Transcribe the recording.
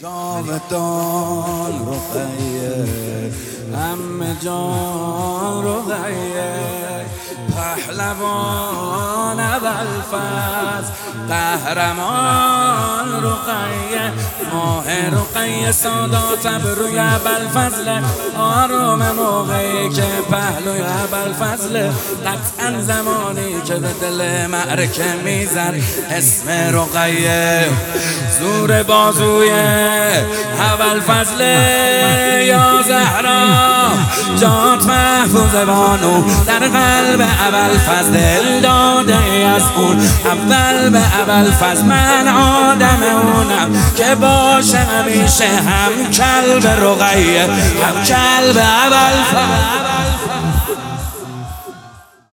جاودان رقیه همه جان رقیه پهلوان ابوالفضل قهرمان رقیه ماه رقیه سادات ابروی ابوالفضل آروم موقعی که پهلوی ابوالفضل قطعا زمانی که به دل معرکه میزد اسم رقیه زور بازوی ابوالفضل یا زهرا جات محفوظ بانو در قلب ابوالفضل دل داده از اون اول به ابوالفضل من آدم اونم که باشه همیشه هم کلب رقیه هم کلب ابوالفضل